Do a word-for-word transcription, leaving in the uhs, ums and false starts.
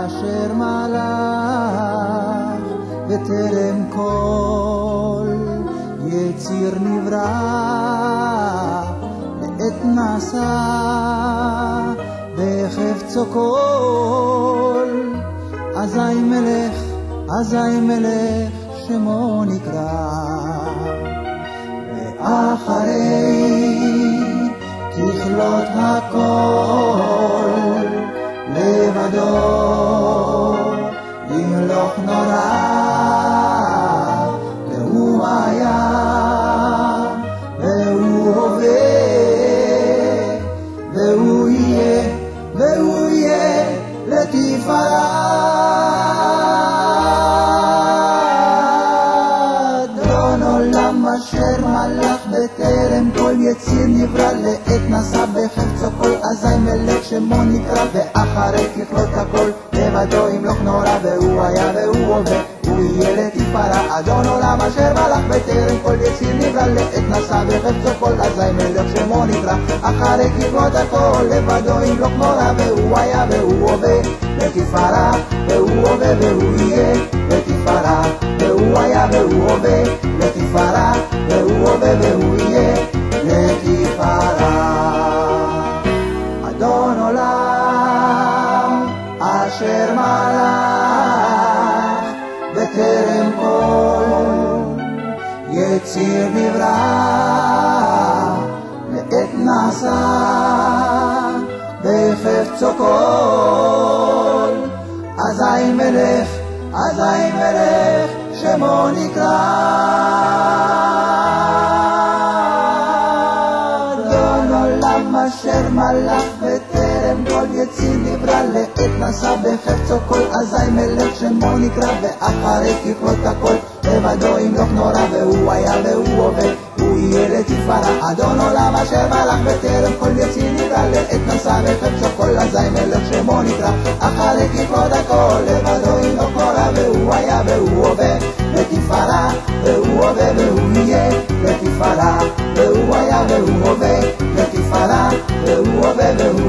אשר מלך בטרם כל יציר נברא לעת נעשה בחפצו כל אזי מלך אזי מלך שמו נקרא ואחרי ככלות הכל לבדו ימלוך נורא והוא היה והוא הווה והוא יהיה והוא יהיה לתפארת אדון עולם אשר מלך בטרם כל יציר נברא לעת נעשה בחפצו כל אזי מלך שמו נקרא ואחרי ככלות הכל לבדו ימלוך נורא והוא היה והוא הווה הוא יהיה לתפארה אדון עולם אשר מלך בטרם כל יציר נברא לעת נעשה בחפצו כל אזי מלך שמו נקרא אחרי ככלות הכל לבדו ימלוך נורא והוא היה והוא הווה לתפארה והוא הווה והוא יהיה לתפארה והוא היה והוא הווה לתפארה והוא הווה והוא יהיה לתפארה אדון עולם אשר מלך בטרם כל יציר נברא לעת נעשה בחפצו כל אזי מלך אזי מלך שמו נקרא אדון עולם אשר מלך בטרם כל יציר נברא לעת נעשה בחפצו כל אזי מלך שמו נקרא ואחרי ככלות הכל לבדו ימלוך נורא והוא היה והוא הווה הוא יהיה לתפארה אדון עולם אשר מלך בטרם כל יציר נברא לעת נעשה בחפצו כל אזי מלך שמו נקרא אחרי ככלות הכל לבדו ימלוך נורא והוא היה והוא הווה לתפארה והוא הווה והוא יהיה לתפארה והוא היה והוא הווה לתפארה והוא הווה והוא